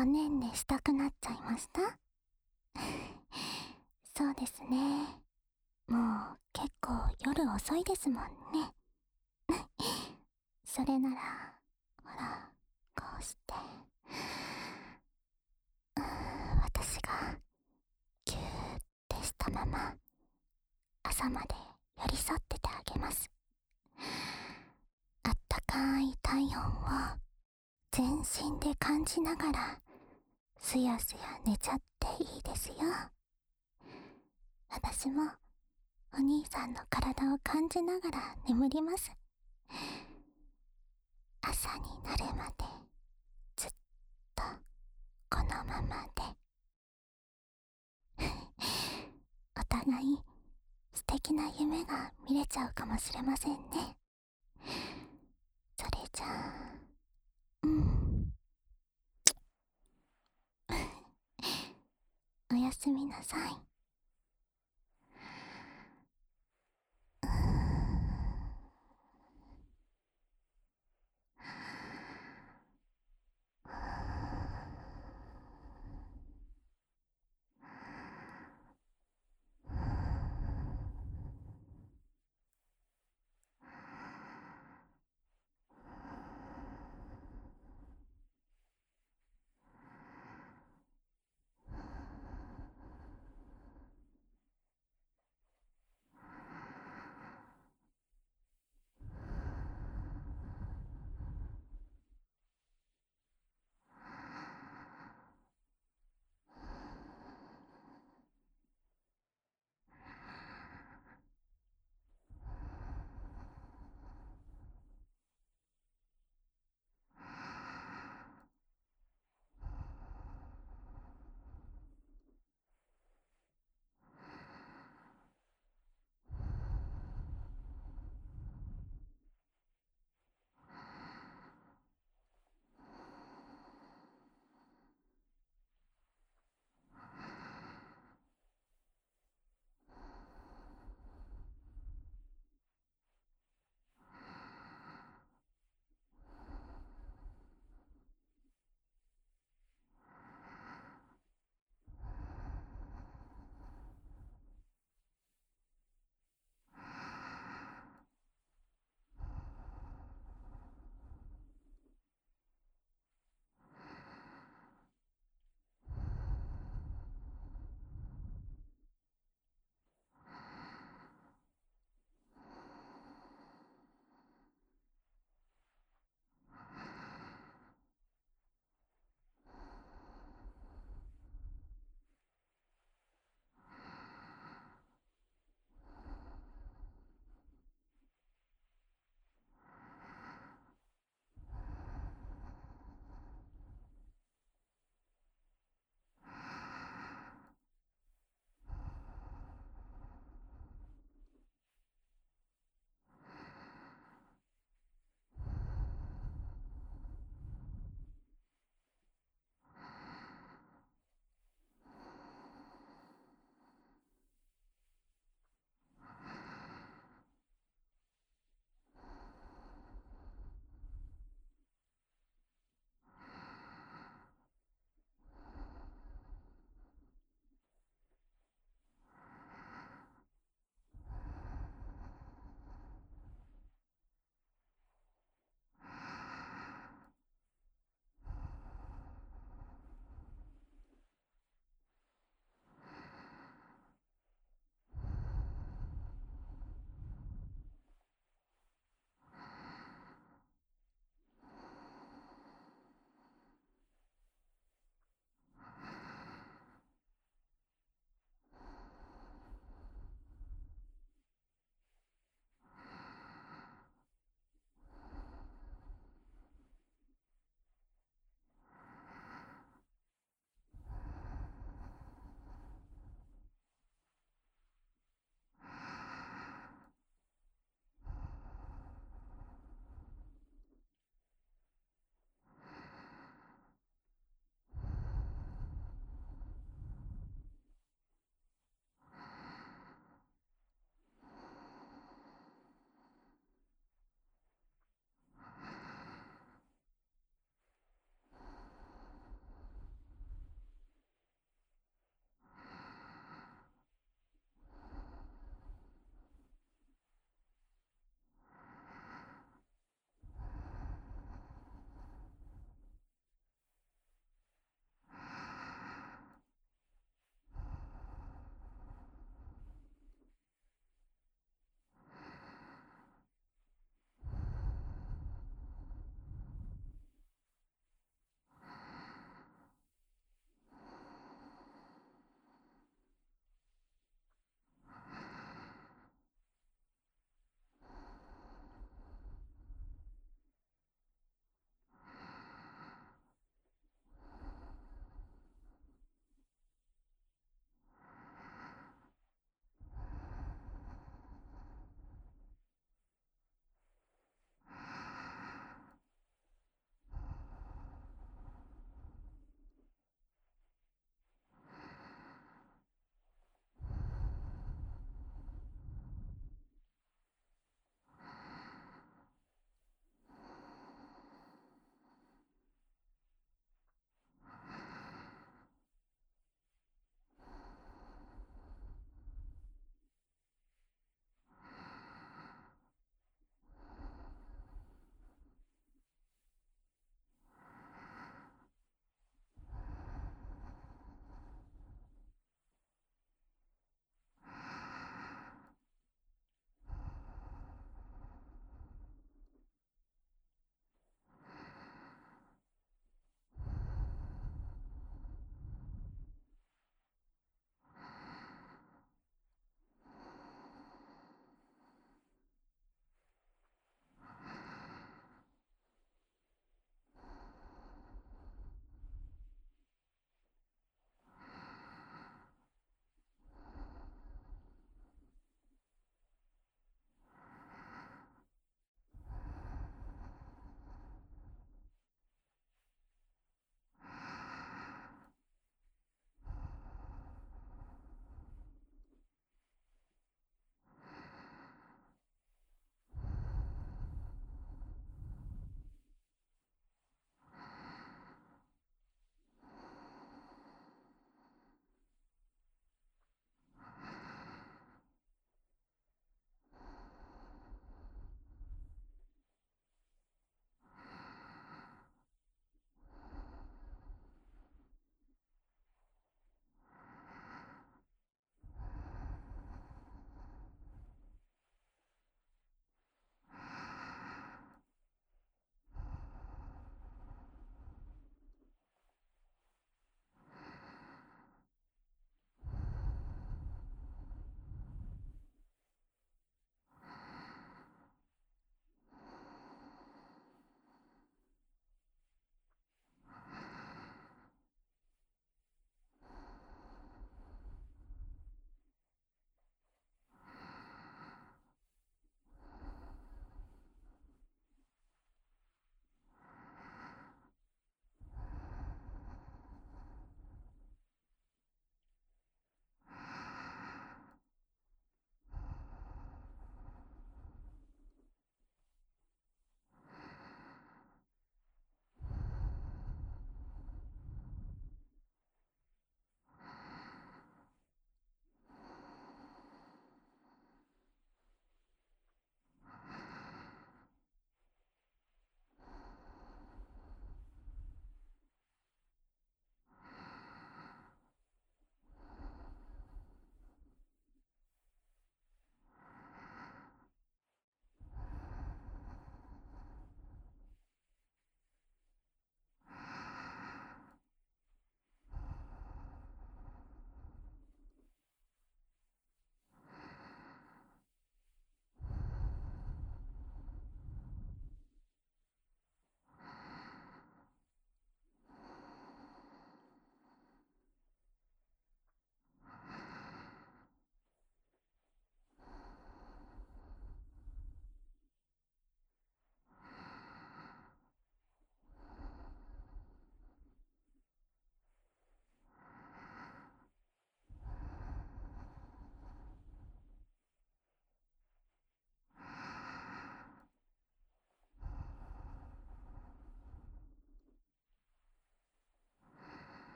おねんねしたくなっちゃいました？そうですね。もう結構夜遅いですもんね。それなら、ほら、こうして、私がぎゅーってしたまま朝まで寄り添っててあげます。あったかい体温を全身で感じながらすやすや寝ちゃっていいですよ。私もお兄さんの体を感じながら眠ります。朝になるまでずっとこのままで。お互い素敵な夢が見れちゃうかもしれませんね。それじゃあ、おやすみなさい。